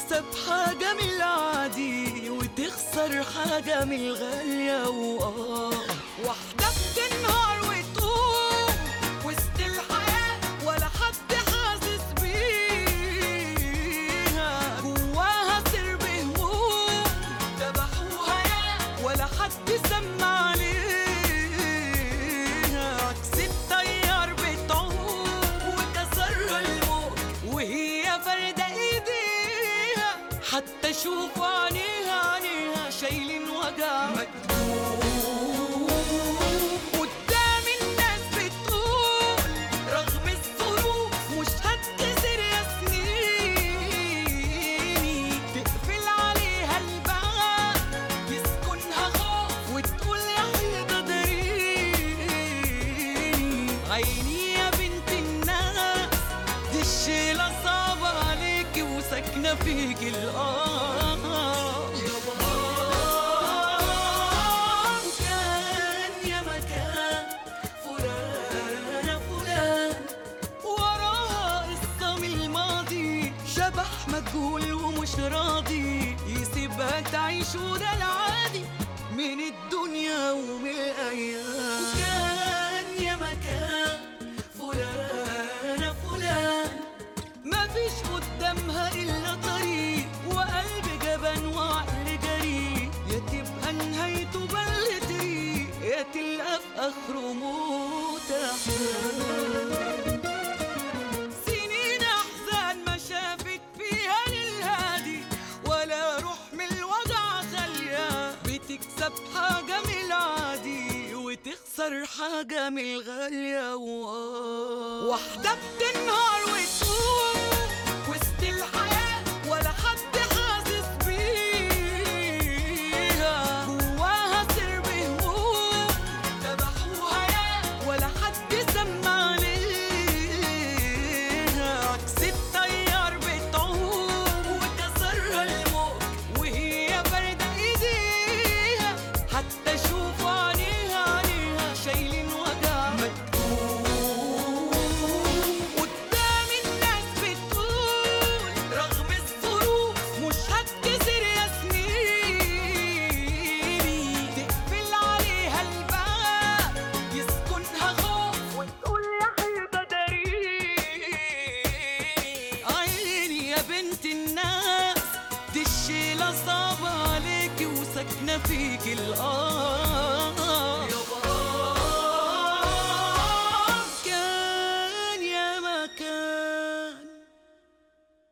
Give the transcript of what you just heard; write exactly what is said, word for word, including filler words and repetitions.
بتكسب حاجة من العادي وتخسر حاجة من الغالية. وآه واحدة بتنهار وتقوم وسط الحياة ولا حد حاسس بيها، جواها سر بهموم ذبحوها يا ولا حد سمع عليها. عكس التيار بتعوم وكسرها الموج وهي فردة ايديها، حتى شوفوا عينيها عينيها شايلين وجع مكتوب قدام الناس بتقول رغم الظروف مش هتكسر يا سنيني. تقفل عليها الباب يسكنها خوف وتقول يا حيطة داريني. عيني يا بنت الناس دي الشيلة صعبة عليكي وساكنة فيكي الآه. وكان يا مكان فلانة فلان وراها قصة من الماضي، شبح مجهول ومش راضي يسيبها تعيش وده العادي من الدنيا ومن الأيام. وكان يا مكان فلانة فلان مفيش قدامها إلا طريق وقلب جبان وعقل جريء، يا تبقى نهايته بل طريق يا تلقى في آخره موت أحزان. سنين أحزان ما شافت فيها للهادي ولا روح من الوجع خالية، بتكسب حاجة من العادي وتخسر حاجة من الغالية. واحدة بتنهار